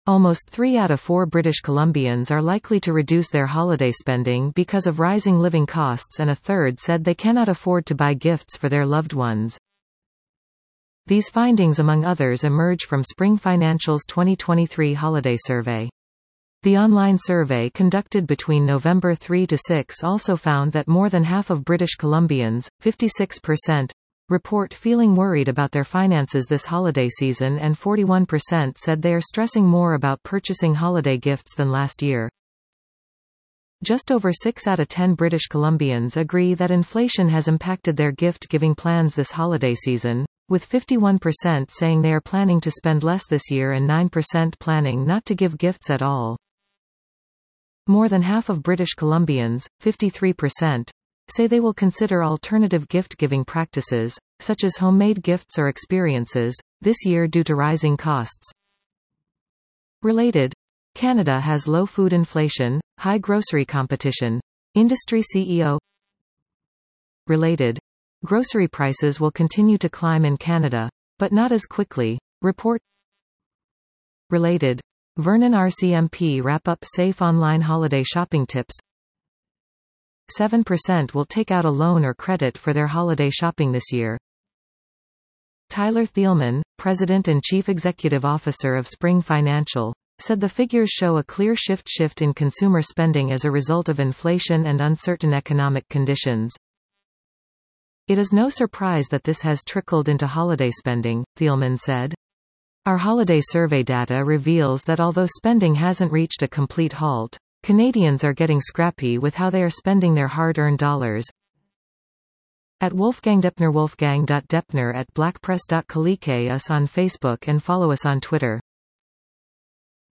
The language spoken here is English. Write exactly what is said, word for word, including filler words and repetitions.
Almost three out of four British Columbians are likely to reduce their holiday spending because of rising living costs, and a third said they cannot afford to buy gifts for their loved ones. These findings, among others, emerge from Spring Financial's twenty twenty-three Holiday Survey. The online survey, conducted between November third to sixth, also found that more than half of British Columbians, fifty-six percent, report feeling worried about their finances this holiday season, and forty-one percent said they are stressing more about purchasing holiday gifts than last year. Just over six out of ten British Columbians agree that inflation has impacted their gift-giving plans this holiday season, with fifty-one percent saying they are planning to spend less this year and nine percent planning not to give gifts at all. More than half of British Columbians, fifty-three percent, say they will consider alternative gift-giving practices, such as homemade gifts or experiences, this year due to rising costs. Related. Canada has low food inflation, high grocery competition. Industry C E O. Related. Grocery prices will continue to climb in Canada, but not as quickly. Report. Related. Vernon R C M P wrap up safe online holiday shopping tips. seven percent will take out a loan or credit for their holiday shopping this year. Tyler Thielman, President and Chief Executive Officer of Spring Financial, said the figures show a clear shift shift in consumer spending as a result of inflation and uncertain economic conditions. It is no surprise that this has trickled into holiday spending, Thielman said. Our holiday survey data reveals that although spending hasn't reached a complete halt, Canadians are getting scrappy with how they are spending their hard-earned dollars. At Wolfgang Depner wolfgang dot depner at blackpress dot colike us on Facebook and follow us on Twitter.